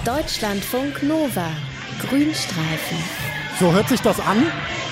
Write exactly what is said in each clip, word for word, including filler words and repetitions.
Deutschlandfunk Nova, Grünstreifen. So hört sich das an.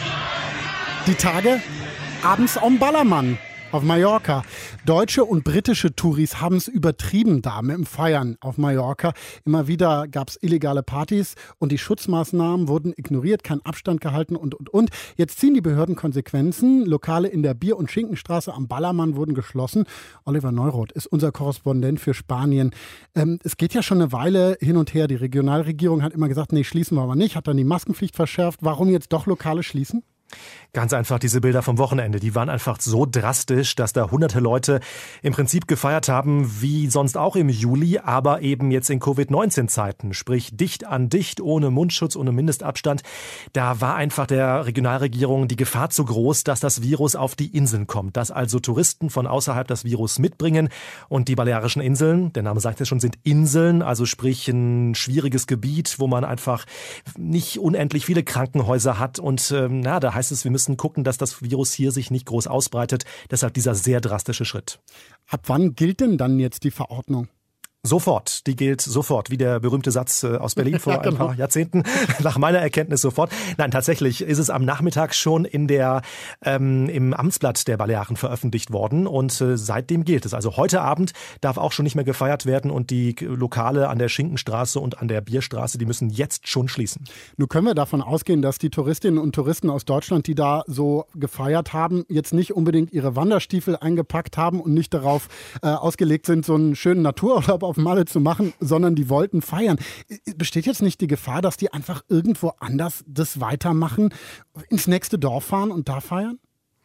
Die Tage abends am Ballermann auf Mallorca. Deutsche und britische Touris haben es übertrieben da mit dem Feiern auf Mallorca. Immer wieder gab es illegale Partys und die Schutzmaßnahmen wurden ignoriert, kein Abstand gehalten und, und, und. Jetzt ziehen die Behörden Konsequenzen. Lokale in der Bier- und Schinkenstraße am Ballermann wurden geschlossen. Oliver Neuroth ist unser Korrespondent für Spanien. Ähm, es geht ja schon eine Weile hin und her. Die Regionalregierung hat immer gesagt, nee, schließen wir aber nicht. Hat dann die Maskenpflicht verschärft. Warum jetzt doch Lokale schließen? Ganz einfach diese Bilder vom Wochenende, die waren einfach so drastisch, dass da hunderte Leute im Prinzip gefeiert haben, wie sonst auch im Juli, aber eben jetzt in Covid neunzehn Zeiten, sprich dicht an dicht, ohne Mundschutz, ohne Mindestabstand. Da war einfach der Regionalregierung die Gefahr zu groß, dass das Virus auf die Inseln kommt, dass also Touristen von außerhalb das Virus mitbringen und die Balearischen Inseln, der Name sagt ja schon, sind Inseln, also sprich ein schwieriges Gebiet, wo man einfach nicht unendlich viele Krankenhäuser hat und ähm, na, da heißt es, wir müssen gucken, dass das Virus hier sich nicht groß ausbreitet. Deshalb dieser sehr drastische Schritt. Ab wann gilt denn dann jetzt die Verordnung? Sofort, die gilt sofort, wie der berühmte Satz aus Berlin vor ja, genau. ein paar Jahrzehnten, nach meiner Erkenntnis sofort. Nein, tatsächlich ist es am Nachmittag schon in der ähm, im Amtsblatt der Balearen veröffentlicht worden und äh, seitdem gilt es. Also heute Abend darf auch schon nicht mehr gefeiert werden und die Lokale an der Schinkenstraße und an der Bierstraße, die müssen jetzt schon schließen. Nun können wir davon ausgehen, dass die Touristinnen und Touristen aus Deutschland, die da so gefeiert haben, jetzt nicht unbedingt ihre Wanderstiefel eingepackt haben und nicht darauf äh, ausgelegt sind, so einen schönen Natururlaub auf Malle zu machen, sondern die wollten feiern. Besteht jetzt nicht die Gefahr, dass die einfach irgendwo anders das weitermachen, ins nächste Dorf fahren und da feiern?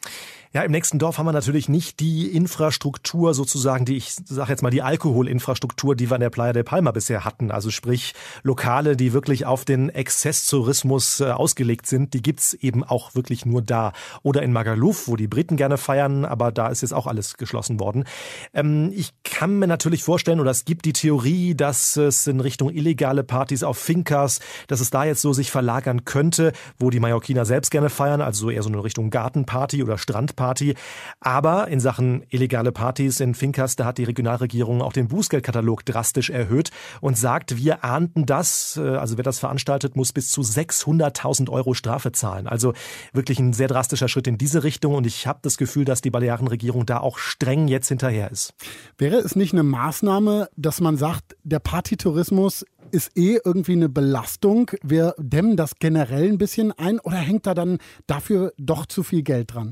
Ja, im nächsten Dorf haben wir natürlich nicht die Infrastruktur sozusagen, die ich sage jetzt mal die Alkoholinfrastruktur, die wir an der Playa de Palma bisher hatten. Also sprich Lokale, die wirklich auf den Exzesstourismus äh, ausgelegt sind, die gibt's eben auch wirklich nur da. Oder in Magaluf, wo die Briten gerne feiern, aber da ist jetzt auch alles geschlossen worden. Ähm, ich kann mir natürlich vorstellen, oder es gibt die Theorie, dass es in Richtung illegale Partys auf Fincas, dass es da jetzt so sich verlagern könnte, wo die Mallorquiner selbst gerne feiern, also eher so eine Richtung Gartenparty oder Strandparty. Party. Aber in Sachen illegale Partys in Fincas, da hat die Regionalregierung auch den Bußgeldkatalog drastisch erhöht und sagt, wir ahnden das, also wer das veranstaltet, muss bis zu sechshunderttausend Euro Strafe zahlen. Also wirklich ein sehr drastischer Schritt in diese Richtung und ich habe das Gefühl, dass die Balearenregierung da auch streng jetzt hinterher ist. Wäre es nicht eine Maßnahme, dass man sagt, der Partytourismus ist eh irgendwie eine Belastung, wir dämmen das generell ein bisschen ein oder hängt da dann dafür doch zu viel Geld dran?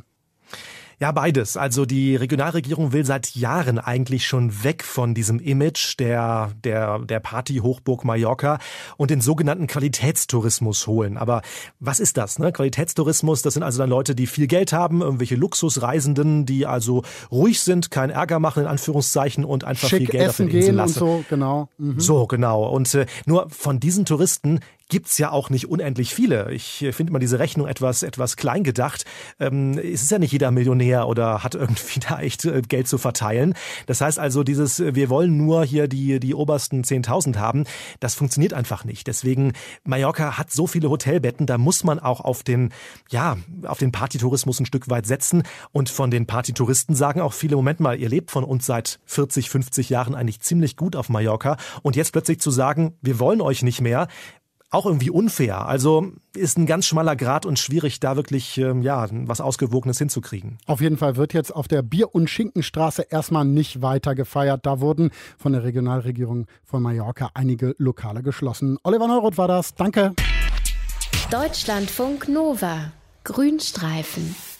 Ja, beides. Also die Regionalregierung will seit Jahren eigentlich schon weg von diesem Image der der der Party-Hochburg Mallorca und den sogenannten Qualitätstourismus holen. Aber was ist das? Ne? Qualitätstourismus, das sind also dann Leute, die viel Geld haben, irgendwelche Luxusreisenden, die also ruhig sind, keinen Ärger machen in Anführungszeichen und einfach Schick viel Geld auf den Inseln lassen. Und so, genau. Mhm. So, genau. Und äh, nur von diesen Touristen gibt's ja auch nicht unendlich viele. Ich äh, finde mal diese Rechnung etwas etwas klein gedacht. Ähm, es ist ja nicht jeder Millionär oder hat irgendwie da echt Geld zu verteilen. Das heißt also, dieses, wir wollen nur hier die, die obersten zehntausend haben, das funktioniert einfach nicht. Deswegen, Mallorca hat so viele Hotelbetten, da muss man auch auf den, ja, auf den Partytourismus ein Stück weit setzen. Und von den Partytouristen sagen auch viele, Moment mal, ihr lebt von uns seit vierzig, fünfzig Jahren eigentlich ziemlich gut auf Mallorca. Und jetzt plötzlich zu sagen, wir wollen euch nicht mehr, auch irgendwie unfair. Also ist ein ganz schmaler Grat und schwierig, da wirklich ähm, ja was Ausgewogenes hinzukriegen. Auf jeden Fall wird jetzt auf der Bier- und Schinkenstraße erstmal nicht weiter gefeiert. Da wurden von der Regionalregierung von Mallorca einige Lokale geschlossen. Oliver Neuroth war das. Danke. Deutschlandfunk Nova. Grünstreifen.